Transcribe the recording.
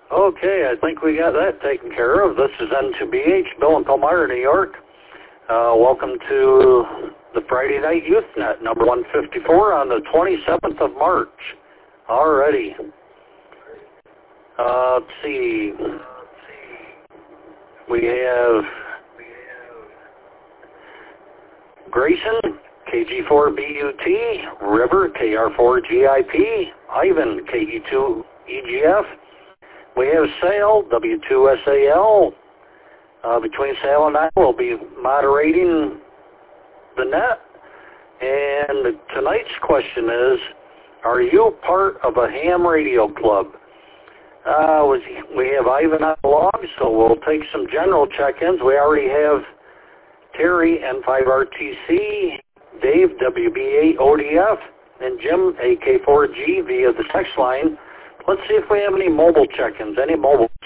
Okay, I think we got that taken care of. This is N2BH, Bill in Palmyra, New York. Welcome to the Friday Night Youth Net, number 154 on the 27th of March. Alrighty. Let's see. We have Grayson, KG4BUT, River, KR4GIP, Ivan, KE2EGF. We have Sale, W2SAL. Between Sale and I, we'll be moderating the net. And tonight's question is, are you part of a ham radio club? We have Ivan on the log, so we'll take some general check-ins. We already have Terry, N5RTC, Dave, WB8ODF, and Jim, AK4G, via the text line. Let's see if we have any mobile check-ins. Any mobile